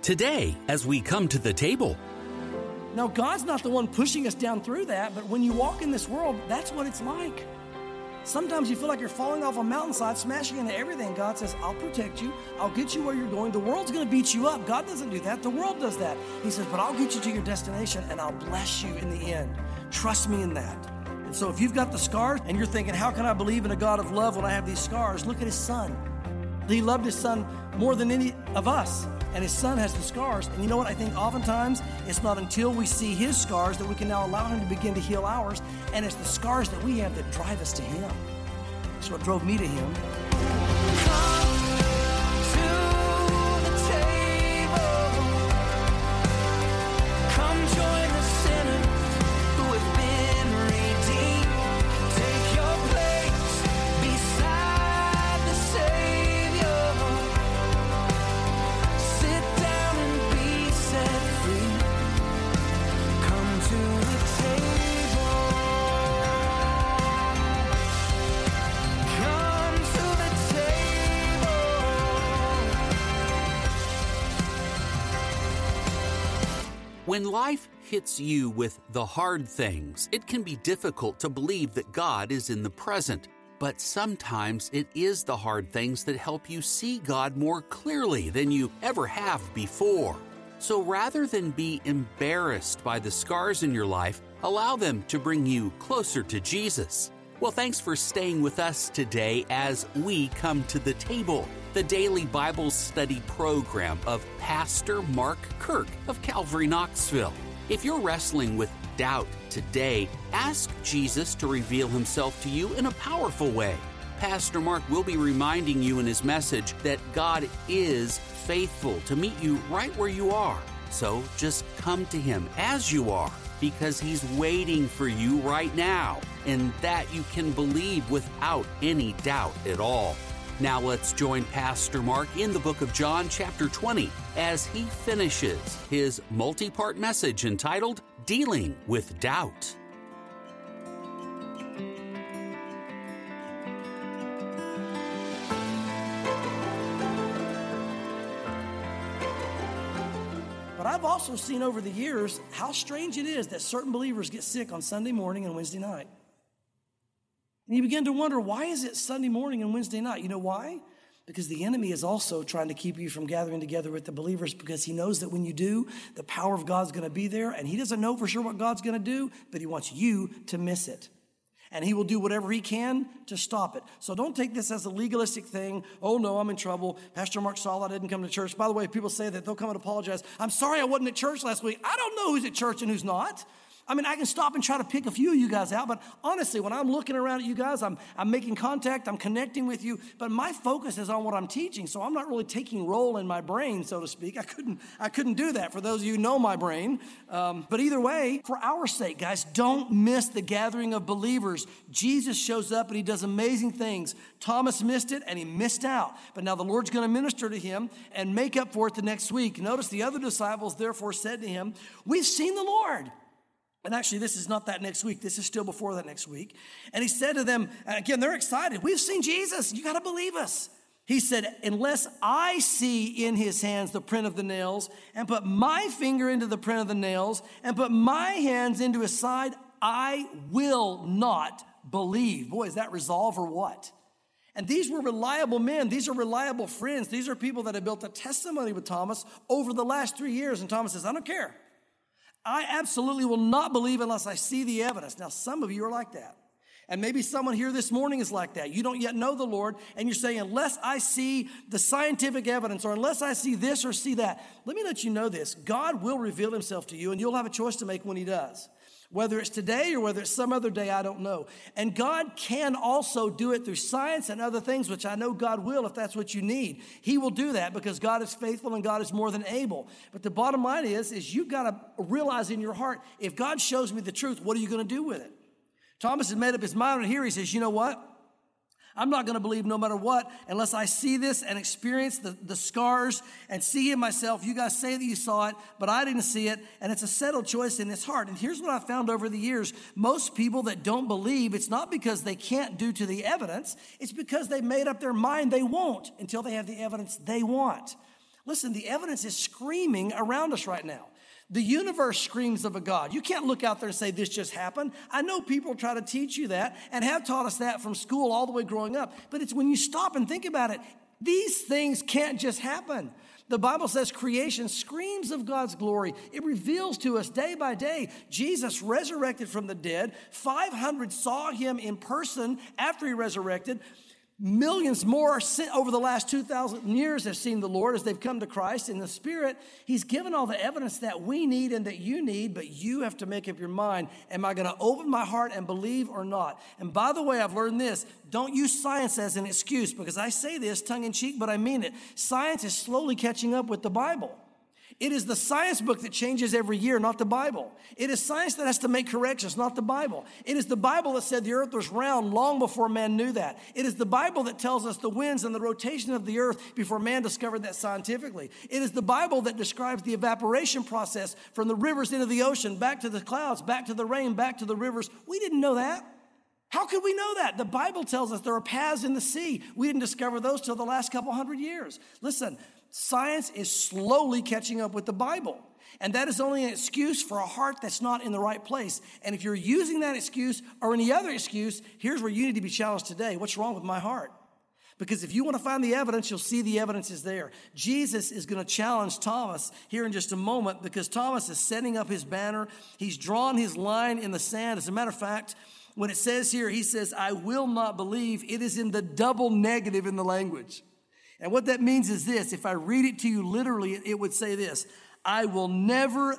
Today, as we come to the table. Now, God's not the one pushing us down through that, but when you walk in this world, that's what it's like. Sometimes you feel like you're falling off a mountainside, smashing into everything. God says, I'll protect you. I'll get you where you're going. The world's going to beat you up. God doesn't do that. The world does that. He says, but I'll get you to your destination and I'll bless you in the end. Trust me in that. And so if you've got the scars and you're thinking, how can I believe in a God of love when I have these scars? Look at his son. He loved his son more than any of us. And his son has the scars. And you know what? I think oftentimes it's not until we see his scars that we can now allow him to begin to heal ours. And it's the scars that we have that drive us to him. That's what drove me to him. When life hits you with the hard things, it can be difficult to believe that God is in the present. But sometimes it is the hard things that help you see God more clearly than you ever have before. So rather than be embarrassed by the scars in your life, allow them to bring you closer to Jesus. Well, thanks for staying with us today as we come to the table, the daily Bible study program of Pastor Mark Kirk of Calvary Knoxville. If you're wrestling with doubt today, ask Jesus to reveal himself to you in a powerful way. Pastor Mark will be reminding you in his message that God is faithful to meet you right where you are. So just come to him as you are, because he's waiting for you right now, and that you can believe without any doubt at all. Now let's join Pastor Mark in the book of John chapter 20 as he finishes his multi-part message entitled Dealing with Doubt. But I've also seen over the years how strange it is that certain believers get sick on Sunday morning and Wednesday night. And you begin to wonder, why is it Sunday morning and Wednesday night? You know why? Because the enemy is also trying to keep you from gathering together with the believers, because he knows that when you do, the power of God's going to be there, and he doesn't know for sure what God's going to do, but he wants you to miss it. And he will do whatever he can to stop it. So don't take this as a legalistic thing. Oh, no, I'm in trouble. Pastor Mark saw I didn't come to church. By the way, people say that they'll come and apologize. I'm sorry I wasn't at church last week. I don't know who's at church and who's not. I mean, I can stop and try to pick a few of you guys out, but honestly, when I'm looking around at you guys, I'm making contact, I'm connecting with you, but my focus is on what I'm teaching, so I'm not really taking roll in my brain, so to speak. I couldn't do that for those of you who know my brain. But either way, for our sake, guys, don't miss the gathering of believers. Jesus shows up and he does amazing things. Thomas missed it and he missed out, but now the Lord's going to minister to him and make up for it the next week. Notice the other disciples therefore said to him, "We've seen the Lord." And actually, this is not that next week. This is still before that next week. And he said to them, again, they're excited. "We've seen Jesus. You got to believe us." He said, "Unless I see in his hands the print of the nails, and put my finger into the print of the nails, and put my hands into his side, I will not believe." Boy, is that resolve or what? And these were reliable men. These are reliable friends. These are people that have built a testimony with Thomas over the last 3 years. And Thomas says, "I don't care. I absolutely will not believe unless I see the evidence." Now, some of you are like that. And maybe someone here this morning is like that. You don't yet know the Lord, and you're saying, unless I see the scientific evidence, or unless I see this or see that. Let me let you know this. God will reveal himself to you, and you'll have a choice to make when he does. Whether it's today or whether it's some other day, I don't know. And God can also do it through science and other things, which I know God will if that's what you need. He will do that because God is faithful and God is more than able. But the bottom line is you've got to realize in your heart, if God shows me the truth, what are you going to do with it? Thomas had made up his mind, and here he says, you know what? I'm not going to believe no matter what unless I see this and experience the scars and see it myself. You guys say that you saw it, but I didn't see it, and it's a settled choice in his heart. And here's what I found over the years. Most people that don't believe, it's not because they can't due to the evidence. It's because they made up their mind they won't until they have the evidence they want. Listen, the evidence is screaming around us right now. The universe screams of a God. You can't look out there and say, this just happened. I know people try to teach you that and have taught us that from school all the way growing up. But it's when you stop and think about it, these things can't just happen. The Bible says creation screams of God's glory. It reveals to us day by day. Jesus resurrected from the dead. 500 saw him in person after he resurrected. Millions more over the last 2,000 years have seen the Lord as they've come to Christ in the Spirit. He's given all the evidence that we need and that you need, but you have to make up your mind. Am I going to open my heart and believe or not? And by the way, I've learned this. Don't use science as an excuse, because I say this tongue in cheek, but I mean it. Science is slowly catching up with the Bible. It is the science book that changes every year, not the Bible. It is science that has to make corrections, not the Bible. It is the Bible that said the earth was round long before man knew that. It is the Bible that tells us the winds and the rotation of the earth before man discovered that scientifically. It is the Bible that describes the evaporation process from the rivers into the ocean, back to the clouds, back to the rain, back to the rivers. We didn't know that. How could we know that? The Bible tells us there are paths in the sea. We didn't discover those till the last couple hundred years. Listen, science is slowly catching up with the Bible. And that is only an excuse for a heart that's not in the right place. And if you're using that excuse or any other excuse, here's where you need to be challenged today. What's wrong with my heart? Because if you want to find the evidence, you'll see the evidence is there. Jesus is going to challenge Thomas here in just a moment, because Thomas is setting up his banner. He's drawn his line in the sand. As a matter of fact, when it says here, he says, I will not believe, it is in the double negative in the language. And what that means is this. If I read it to you literally, it would say this: I will never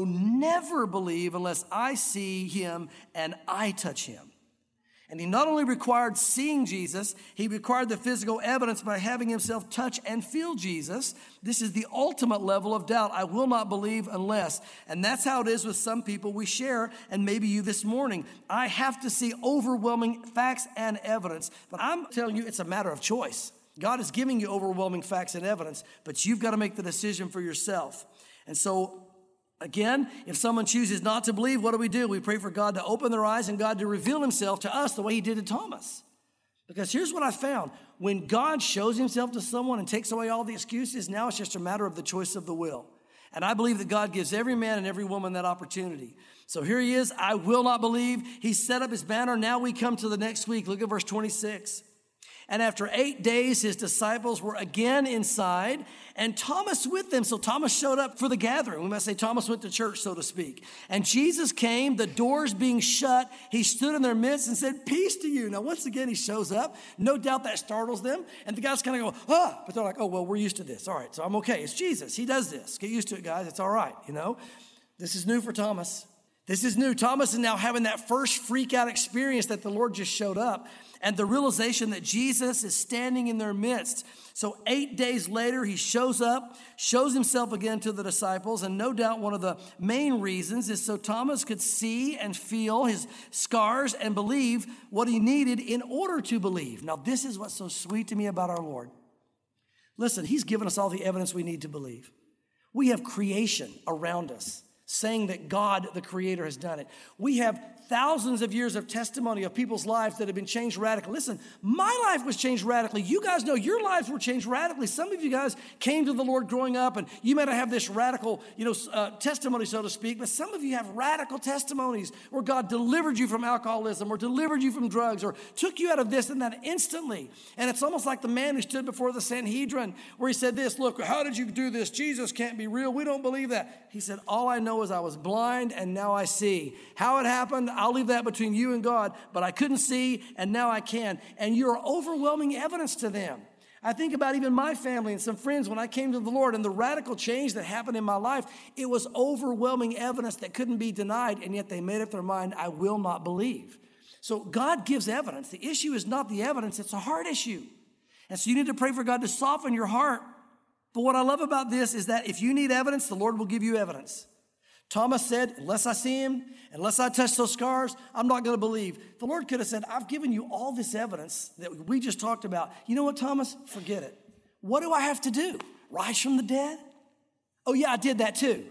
believe unless I see him and I touch him. And he not only required seeing Jesus, he required the physical evidence by having himself touch and feel Jesus. This is the ultimate level of doubt. I will not believe unless. And that's how it is with some people we share, and maybe you this morning. I have to see overwhelming facts and evidence. But I'm telling you, it's a matter of choice. God is giving you overwhelming facts and evidence, but you've got to make the decision for yourself. And so, again, if someone chooses not to believe, what do? We pray for God to open their eyes and God to reveal himself to us the way he did to Thomas. Because here's what I found. When God shows himself to someone and takes away all the excuses, now it's just a matter of the choice of the will. And I believe that God gives every man and every woman that opportunity. So here he is. I will not believe. He set up his banner. Now we come to the next week. Look at verse 26. And after 8 days, his disciples were again inside, and Thomas with them. So Thomas showed up for the gathering. We must say Thomas went to church, so to speak. And Jesus came, the doors being shut. He stood in their midst and said, peace to you. Now, once again, he shows up. No doubt that startles them. And the guys kind of go, ah. But they're like, oh, well, we're used to this. All right, so I'm okay. It's Jesus. He does this. Get used to it, guys. It's all right, you know. This is new for Thomas. This is new. Thomas is now having that first freak out experience that the Lord just showed up, and the realization that Jesus is standing in their midst. So 8 days later, he shows up, shows himself again to the disciples, and no doubt one of the main reasons is so Thomas could see and feel his scars and believe what he needed in order to believe. Now, this is what's so sweet to me about our Lord. Listen, he's given us all the evidence we need to believe. We have creation around us, saying that God, the Creator, has done it. We have thousands of years of testimony of people's lives that have been changed radically. Listen, my life was changed radically. You guys know your lives were changed radically. Some of you guys came to the Lord growing up, and you might have this radical, testimony, so to speak, but some of you have radical testimonies where God delivered you from alcoholism or delivered you from drugs or took you out of this and that instantly. And it's almost like the man who stood before the Sanhedrin where he said this, look, how did you do this? Jesus can't be real. We don't believe that. He said, all I know is I was blind and now I see. How it happened, I'll leave that between you and God, but I couldn't see and now I can. And you're overwhelming evidence to them. I think about even my family and some friends when I came to the Lord and the radical change that happened in my life. It was overwhelming evidence that couldn't be denied, and yet they made up their mind, I will not believe. So God gives evidence. The issue is not the evidence, it's a heart issue. And so you need to pray for God to soften your heart. But what I love about this is that if you need evidence, the Lord will give you evidence. Thomas said, unless I see him, unless I touch those scars, I'm not going to believe. The Lord could have said, I've given you all this evidence that we just talked about. You know what, Thomas? Forget it. What do I have to do? Rise from the dead? Oh, yeah, I did that too.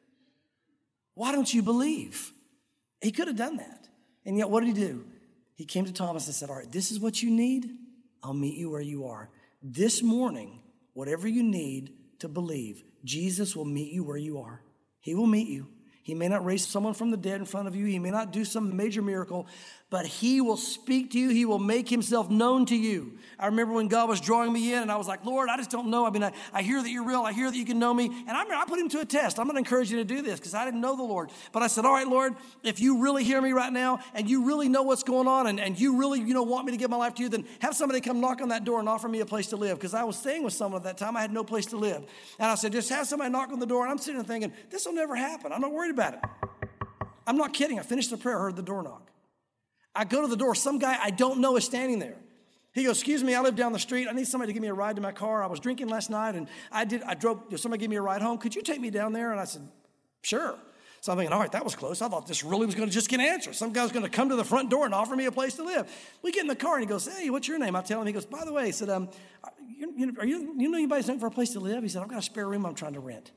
Why don't you believe? He could have done that. And yet, what did he do? He came to Thomas and said, all right, this is what you need. I'll meet you where you are. This morning, whatever you need to believe Jesus will meet you where you are. He will meet you. He may not raise someone from the dead in front of you. He may not do some major miracle, but he will speak to you. He will make himself known to you. I remember when God was drawing me in and I was like, Lord, I just don't know. I mean, I hear that you're real. I hear that you can know me. And I put him to a test. I'm going to encourage you to do this because I didn't know the Lord. But I said, all right, Lord, if you really hear me right now and you really know what's going on and you really, want me to give my life to you, then have somebody come knock on that door and offer me a place to live. Because I was staying with someone at that time. I had no place to live. And I said, just have somebody knock on the door. And I'm sitting there thinking, this will never happen. I'm not worried about it. I'm not kidding. I finished the prayer, heard the door knock. I go to the door. Some guy I don't know is standing there. He goes, excuse me, I live down the street. I need somebody to give me a ride to my car. I was drinking last night, and I drove. Somebody gave me a ride home. Could you take me down there? And I said, sure. So I'm thinking, all right, that was close. I thought this really was going to just get answered. Some guy was going to come to the front door and offer me a place to live. We get in the car, and he goes, hey, what's your name? I tell him. He goes, by the way, he said, you know anybody's looking for a place to live? He said, I've got a spare room I'm trying to rent.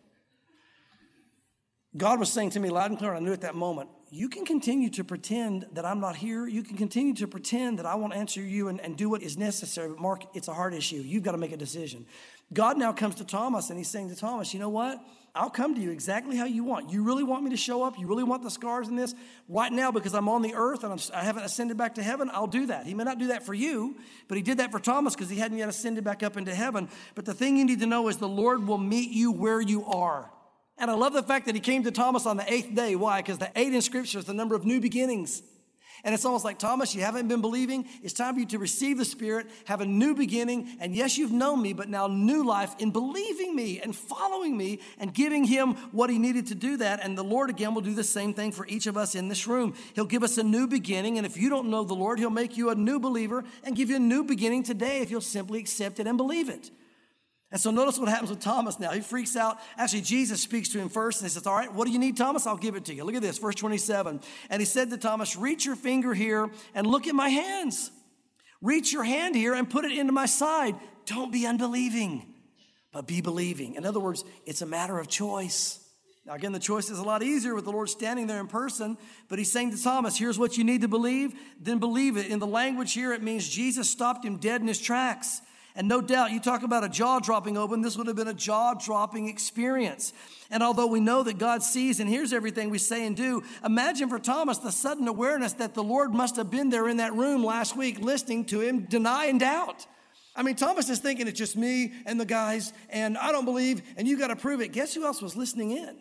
God was saying to me loud and clear, and I knew at that moment, you can continue to pretend that I'm not here. You can continue to pretend that I won't answer you and do what is necessary. But Mark, it's a hard issue. You've got to make a decision. God now comes to Thomas, and he's saying to Thomas, you know what? I'll come to you exactly how you want. You really want me to show up? You really want the scars in this? Right now, because I'm on the earth and I haven't ascended back to heaven, I'll do that. He may not do that for you, but he did that for Thomas because he hadn't yet ascended back up into heaven. But the thing you need to know is the Lord will meet you where you are. And I love the fact that he came to Thomas on the 8th day. Why? Because the 8 in Scripture is the number of new beginnings. And it's almost like, Thomas, you haven't been believing. It's time for you to receive the Spirit, have a new beginning. And yes, you've known me, but now new life in believing me and following me and giving him what he needed to do that. And the Lord, again, will do the same thing for each of us in this room. He'll give us a new beginning. And if you don't know the Lord, he'll make you a new believer and give you a new beginning today if you'll simply accept it and believe it. And so notice what happens with Thomas now. He freaks out. Actually, Jesus speaks to him first and he says, all right, what do you need, Thomas? I'll give it to you. Look at this, verse 27. And he said to Thomas, reach your finger here and look at my hands. Reach your hand here and put it into my side. Don't be unbelieving, but be believing. In other words, it's a matter of choice. Now, again, the choice is a lot easier with the Lord standing there in person, but he's saying to Thomas, here's what you need to believe, then believe it. In the language here, it means Jesus stopped him dead in his tracks. And no doubt, you talk about a jaw dropping open, this would have been a jaw-dropping experience. And although we know that God sees and hears everything we say and do, imagine for Thomas the sudden awareness that the Lord must have been there in that room last week listening to him deny and doubt. I mean, Thomas is thinking it's just me and the guys, and I don't believe, and you got to prove it. Guess who else was listening in?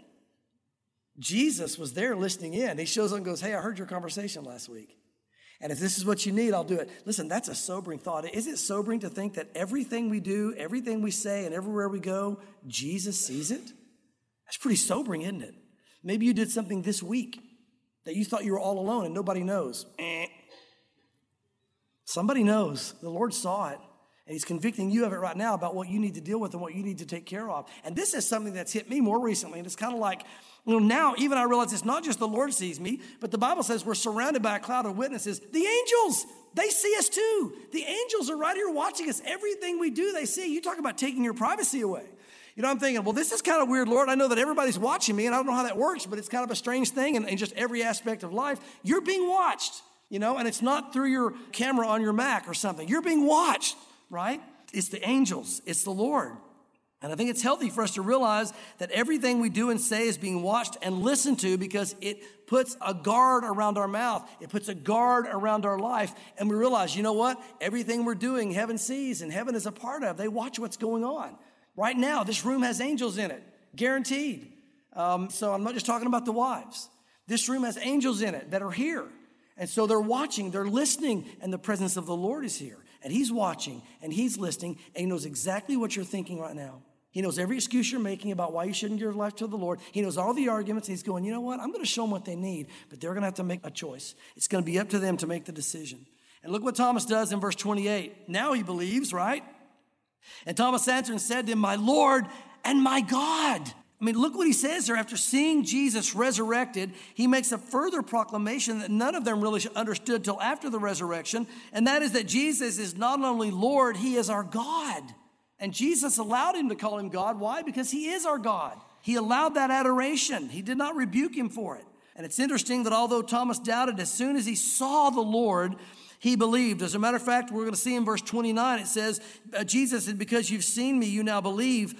Jesus was there listening in. He shows up and goes, hey, I heard your conversation last week. And if this is what you need, I'll do it. Listen, that's a sobering thought. Is it sobering to think that everything we do, everything we say, and everywhere we go, Jesus sees it? That's pretty sobering, isn't it? Maybe you did something this week that you thought you were all alone and nobody knows. Somebody knows. The Lord saw it. And he's convicting you of it right now about what you need to deal with and what you need to take care of. And this is something that's hit me more recently. And it's kind of like, now even I realize it's not just the Lord sees me, but the Bible says we're surrounded by a cloud of witnesses. The angels, they see us too. The angels are right here watching us. Everything we do, they see. You talk about taking your privacy away. I'm thinking, well, this is kind of weird, Lord. I know that everybody's watching me, and I don't know how that works, but it's kind of a strange thing in just every aspect of life. You're being watched, and it's not through your camera on your Mac or something. You're being watched. Right? It's the angels. It's the Lord. And I think it's healthy for us to realize that everything we do and say is being watched and listened to because it puts a guard around our mouth. It puts a guard around our life. And we realize, you know what? Everything we're doing, heaven sees and heaven is a part of. They watch what's going on. Right now, this room has angels in it. Guaranteed. So I'm not just talking about the wives. This room has angels in it that are here. And so they're watching, they're listening, and the presence of the Lord is here. And he's watching, and he's listening, and he knows exactly what you're thinking right now. He knows every excuse you're making about why you shouldn't give your life to the Lord. He knows all the arguments. He's going, you know what? I'm going to show them what they need, but they're going to have to make a choice. It's going to be up to them to make the decision. And look what Thomas does in verse 28. Now he believes, right? And Thomas answered and said to him, my Lord and my God. I mean, look what he says there. After seeing Jesus resurrected, he makes a further proclamation that none of them really understood till after the resurrection, and that is that Jesus is not only Lord, he is our God. And Jesus allowed him to call him God. Why? Because he is our God. He allowed that adoration. He did not rebuke him for it. And it's interesting that although Thomas doubted, as soon as he saw the Lord, he believed. As a matter of fact, we're going to see in verse 29, it says, Jesus said, because you've seen me, you now believe.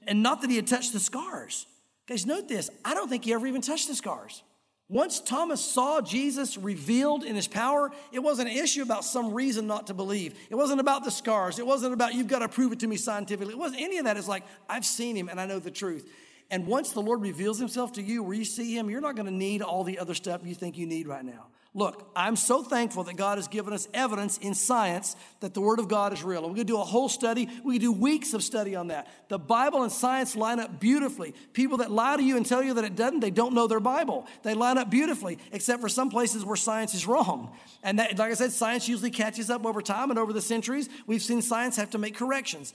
and not that he had touched the scars. Guys, note this. I don't think he ever even touched the scars. Once Thomas saw Jesus revealed in his power, it wasn't an issue about some reason not to believe. It wasn't about the scars. It wasn't about, you've got to prove it to me scientifically. It wasn't any of that. It's like, I've seen him and I know the truth. And once the Lord reveals himself to you, where you see him, you're not going to need all the other stuff you think you need right now. Look, I'm so thankful that God has given us evidence in science that the Word of God is real. And we're going to do a whole study. We can do weeks of study on that. The Bible and science line up beautifully. People that lie to you and tell you that it doesn't, they don't know their Bible. They line up beautifully, except for some places where science is wrong. And that, like I said, science usually catches up over time, and over the centuries, we've seen science have to make corrections,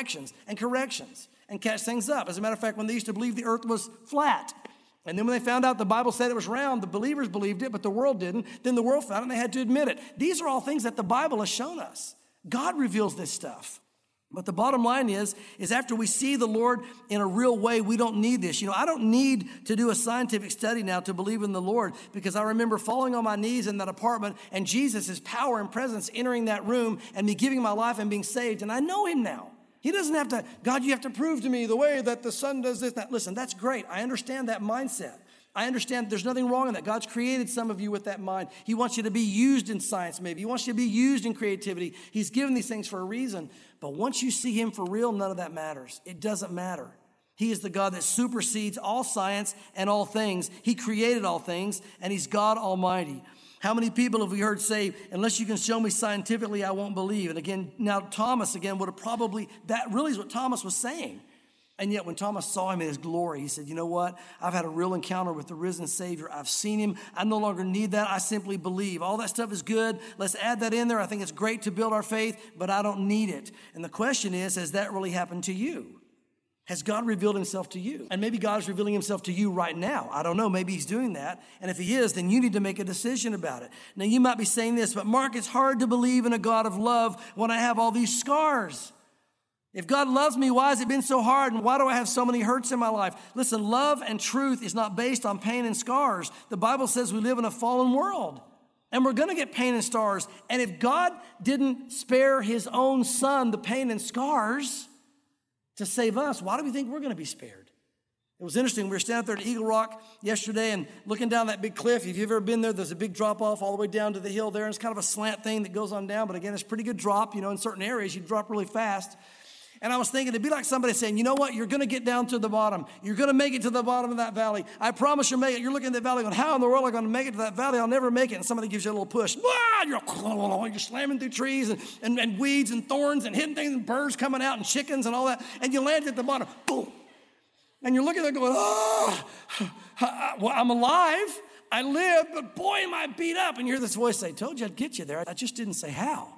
and catch things up. As a matter of fact, when they used to believe the earth was flat, and then when they found out the Bible said it was round, the believers believed it, but the world didn't. Then the world found it, and they had to admit it. These are all things that the Bible has shown us. God reveals this stuff. But the bottom line is after we see the Lord in a real way, we don't need this. I don't need to do a scientific study now to believe in the Lord, because I remember falling on my knees in that apartment and Jesus' power and presence entering that room and me giving my life and being saved. And I know him now. He doesn't have to, God, you have to prove to me the way that the sun does this, that. Listen, that's great. I understand that mindset. I understand there's nothing wrong in that. God's created some of you with that mind. He wants you to be used in science maybe. He wants you to be used in creativity. He's given these things for a reason. But once you see him for real, none of that matters. It doesn't matter. He is the God that supersedes all science and all things. He created all things, and he's God Almighty. How many people have we heard say, unless you can show me scientifically, I won't believe? And again, now Thomas again would have probably, that really is what Thomas was saying. And yet when Thomas saw him in his glory, he said, you know what? I've had a real encounter with the risen Savior. I've seen him. I no longer need that. I simply believe. All that stuff is good. Let's add that in there. I think it's great to build our faith, but I don't need it. And the question is, has that really happened to you? Has God revealed himself to you? And maybe God is revealing himself to you right now. I don't know. Maybe he's doing that. And if he is, then you need to make a decision about it. Now, you might be saying this, but Mark, it's hard to believe in a God of love when I have all these scars. If God loves me, why has it been so hard? And why do I have so many hurts in my life? Listen, love and truth is not based on pain and scars. The Bible says we live in a fallen world. And we're going to get pain and scars. And if God didn't spare his own son the pain and scars to save us, why do we think we're going to be spared? It was interesting. We were standing there at Eagle Rock yesterday and looking down that big cliff. If you've ever been there, there's a big drop off all the way down to the hill there. And it's kind of a slant thing that goes on down. But again, it's a pretty good drop. In certain areas, you drop really fast. And I was thinking, it'd be like somebody saying, you know what? You're going to get down to the bottom. You're going to make it to the bottom of that valley. I promise you'll make it. You're looking at that valley going, how in the world am I going to make it to that valley? I'll never make it. And somebody gives you a little push. You're slamming through trees and weeds and thorns and hitting things and birds coming out and chickens and all that. And you land at the bottom. Boom. And you're looking at it going, well, I'm alive. I live, but boy, am I beat up. And you hear this voice say, told you I'd get you there. I just didn't say how.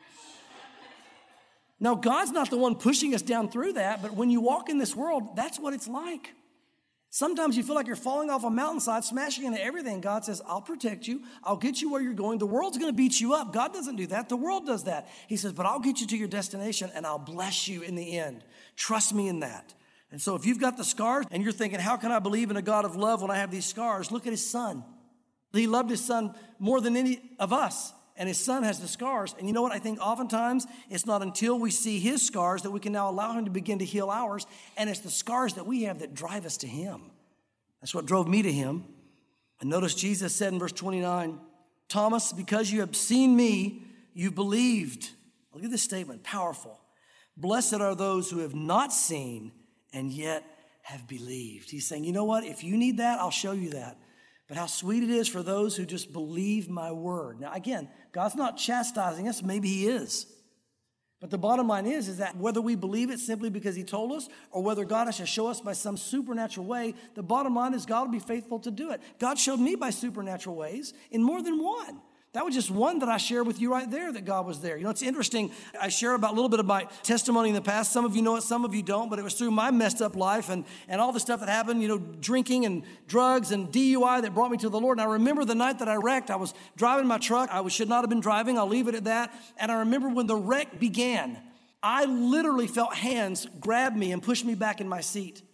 Now, God's not the one pushing us down through that, but when you walk in this world, that's what it's like. Sometimes you feel like you're falling off a mountainside, smashing into everything. God says, I'll protect you. I'll get you where you're going. The world's going to beat you up. God doesn't do that. The world does that. He says, but I'll get you to your destination, and I'll bless you in the end. Trust me in that. And so if you've got the scars, and you're thinking, how can I believe in a God of love when I have these scars? Look at his son. He loved his son more than any of us. And his son has the scars. And you know what? I think oftentimes it's not until we see his scars that we can now allow him to begin to heal ours. And it's the scars that we have that drive us to him. That's what drove me to him. And notice Jesus said in verse 29, Thomas, because you have seen me, you believed. Look at this statement, powerful. Blessed are those who have not seen and yet have believed. He's saying, you know what? If you need that, I'll show you that. But how sweet it is for those who just believe my word. Now, again, God's not chastising us. Maybe he is. But the bottom line is that whether we believe it simply because he told us or whether God has to show us by some supernatural way, the bottom line is God will be faithful to do it. God showed me by supernatural ways in more than one. That was just one that I share with you right there, that God was there. It's interesting. I share about a little bit of my testimony in the past. Some of you know it, some of you don't, but it was through my messed up life and all the stuff that happened, drinking and drugs and DUI that brought me to the Lord. And I remember the night that I wrecked, I was driving my truck. I should not have been driving. I'll leave it at that. And I remember when the wreck began, I literally felt hands grab me and push me back in my seat.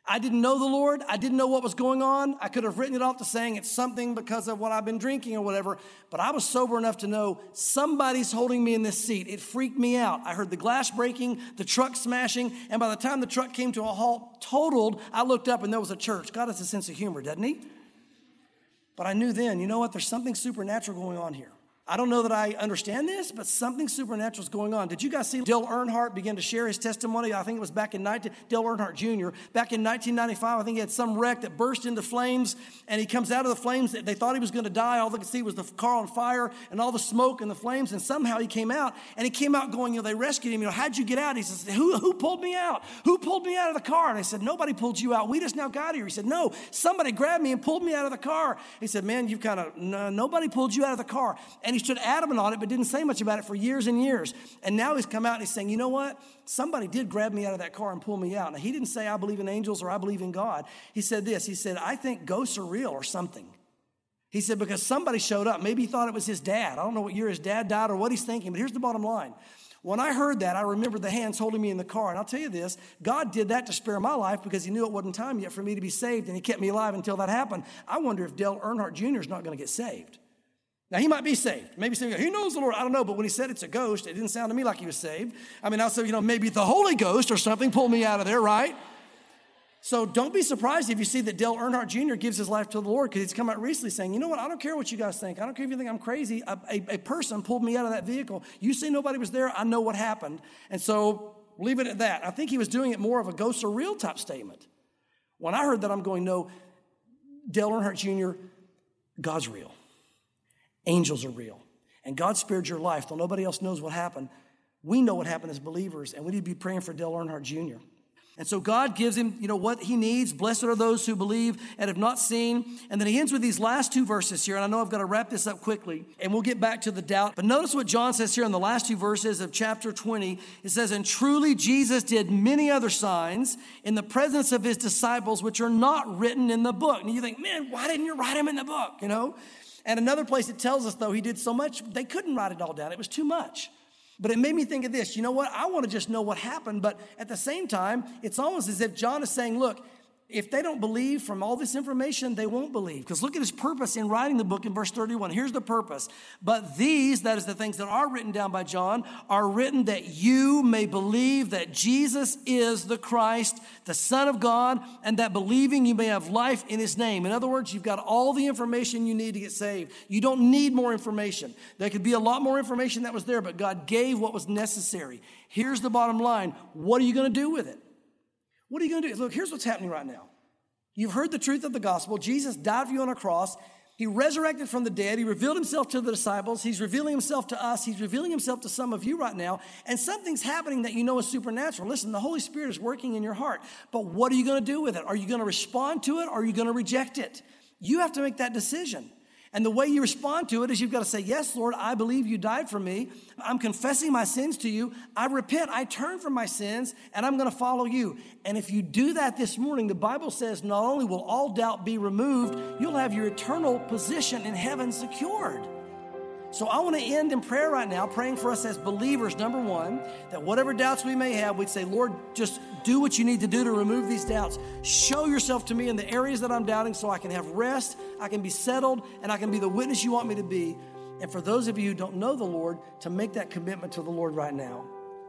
I didn't know the Lord. I didn't know what was going on. I could have written it off to saying it's something because of what I've been drinking or whatever, but I was sober enough to know somebody's holding me in this seat. It freaked me out. I heard the glass breaking, the truck smashing, and by the time the truck came to a halt, totaled, I looked up and there was a church. God has a sense of humor, doesn't he? But I knew then, you know what? There's something supernatural going on here. I don't know that I understand this, but something supernatural is going on. Did you guys see Dale Earnhardt begin to share his testimony? I think it was back in Dale Earnhardt Jr. Back in 1995, I think he had some wreck that burst into flames, and he comes out of the flames. They thought he was going to die. All they could see was the car on fire and all the smoke and the flames, and somehow he came out, and he came out going, they rescued him. How'd you get out? He says, who pulled me out? Who pulled me out of the car? And I said, nobody pulled you out. We just now got here. He said, no, somebody grabbed me and pulled me out of the car. He said, man, nobody pulled you out of the car. And he stood adamant on it, but didn't say much about it for years and years. And now he's come out and he's saying, you know what? Somebody did grab me out of that car and pull me out. Now, he didn't say, I believe in angels or I believe in God. He said this. He said, I think ghosts are real or something. He said, because somebody showed up. Maybe he thought it was his dad. I don't know what year his dad died or what he's thinking, but here's the bottom line. When I heard that, I remembered the hands holding me in the car. And I'll tell you this, God did that to spare my life because he knew it wasn't time yet for me to be saved, and he kept me alive until that happened. I wonder if Dale Earnhardt Jr. is not going to get saved. Now, he might be saved. Maybe say, he knows the Lord. I don't know. But when he said it's a ghost, it didn't sound to me like he was saved. I mean, also, maybe the Holy Ghost or something pulled me out of there, right? So don't be surprised if you see that Dale Earnhardt Jr. gives his life to the Lord, because he's come out recently saying, you know what? I don't care what you guys think. I don't care if you think I'm crazy. A person pulled me out of that vehicle. You say nobody was there. I know what happened. And so leave it at that. I think he was doing it more of a ghosts are real type statement. When I heard that, I'm going, no, Dale Earnhardt Jr., God's real. Angels are real. And God spared your life, though nobody else knows what happened. We know what happened as believers, and we need to be praying for Dale Earnhardt Jr. And so God gives him, what he needs. Blessed are those who believe and have not seen. And then he ends with these last two verses here, and I know I've got to wrap this up quickly, and we'll get back to the doubt. But notice what John says here in the last two verses of chapter 20. It says, and truly Jesus did many other signs in the presence of his disciples, which are not written in the book. And you think, man, why didn't you write them in the book, And another place it tells us, though, he did so much, they couldn't write it all down. It was too much. But it made me think of this. You know what? I want to just know what happened. But at the same time, it's almost as if John is saying, look, if they don't believe from all this information, they won't believe. Because look at his purpose in writing the book in verse 31. Here's the purpose. But these, that is the things that are written down by John, are written that you may believe that Jesus is the Christ, the Son of God, and that believing you may have life in his name. In other words, you've got all the information you need to get saved. You don't need more information. There could be a lot more information that was there, but God gave what was necessary. Here's the bottom line. What are you going to do with it? What are you going to do? Look, here's what's happening right now. You've heard the truth of the gospel. Jesus died for you on a cross. He resurrected from the dead. He revealed himself to the disciples. He's revealing himself to us. He's revealing himself to some of you right now. And something's happening that you know is supernatural. Listen, the Holy Spirit is working in your heart. But what are you going to do with it? Are you going to respond to it or are you going to reject it? You have to make that decision. And the way you respond to it is you've got to say, yes, Lord, I believe you died for me. I'm confessing my sins to you. I repent. I turn from my sins, and I'm going to follow you. And if you do that this morning, the Bible says not only will all doubt be removed, you'll have your eternal position in heaven secured. So I want to end in prayer right now, praying for us as believers, number one, that whatever doubts we may have, we'd say, Lord, just do what you need to do to remove these doubts. Show yourself to me in the areas that I'm doubting so I can have rest, I can be settled, and I can be the witness you want me to be. And for those of you who don't know the Lord, to make that commitment to the Lord right now.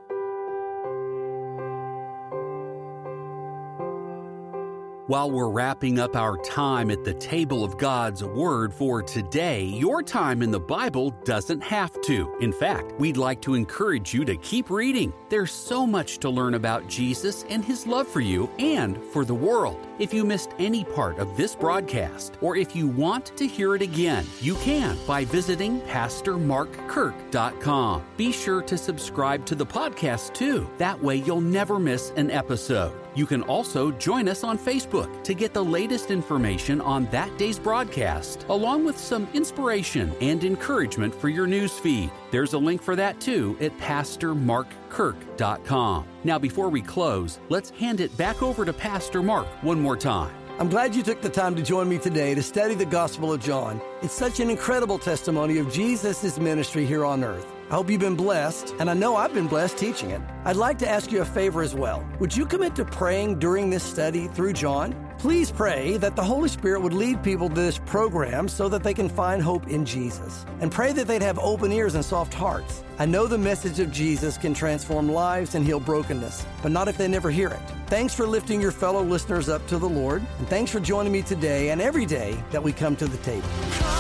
While we're wrapping up our time at the table of God's Word for today, your time in the Bible doesn't have to. In fact, we'd like to encourage you to keep reading. There's so much to learn about Jesus and His love for you and for the world. If you missed any part of this broadcast, or if you want to hear it again, you can by visiting PastorMarkKirk.com. Be sure to subscribe to the podcast too. That way you'll never miss an episode. You can also join us on Facebook to get the latest information on that day's broadcast, along with some inspiration and encouragement for your news feed. There's a link for that too at PastorMarkKirk.com. Now, before we close, let's hand it back over to Pastor Mark one more time. I'm glad you took the time to join me today to study the Gospel of John. It's such an incredible testimony of Jesus' ministry here on earth. I hope you've been blessed, and I know I've been blessed teaching it. I'd like to ask you a favor as well. Would you commit to praying during this study through John? Please pray that the Holy Spirit would lead people to this program so that they can find hope in Jesus. And pray that they'd have open ears and soft hearts. I know the message of Jesus can transform lives and heal brokenness, but not if they never hear it. Thanks for lifting your fellow listeners up to the Lord, and thanks for joining me today and every day that we come to the table.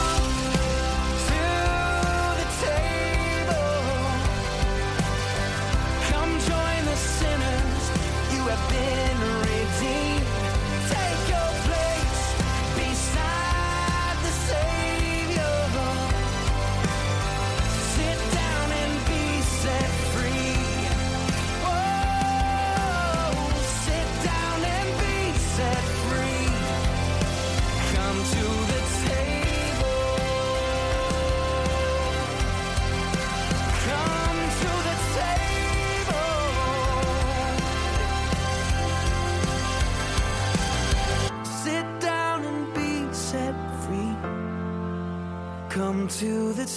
Come to the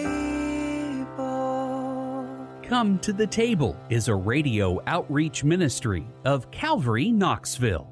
table. Come to the Table is a radio outreach ministry of Calvary Knoxville.